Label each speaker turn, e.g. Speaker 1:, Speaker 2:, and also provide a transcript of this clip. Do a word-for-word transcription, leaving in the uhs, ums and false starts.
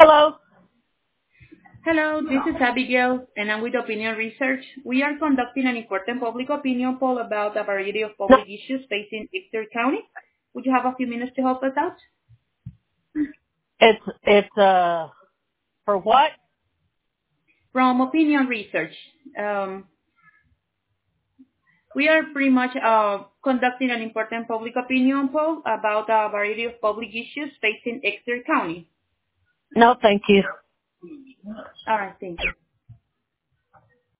Speaker 1: Hello.
Speaker 2: Hello, this is Abigail, and I'm with Opinion Research. We are conducting an important public opinion poll about a variety of
Speaker 1: No,
Speaker 2: public issues facing Exeter County. Would you have a few minutes to help us out?
Speaker 1: it's it's uh for what?
Speaker 2: From Opinion Research, um, we are pretty much uh, conducting an important public opinion poll about a variety of public issues facing Exeter County.
Speaker 1: No, thank you.
Speaker 2: All right, thank you.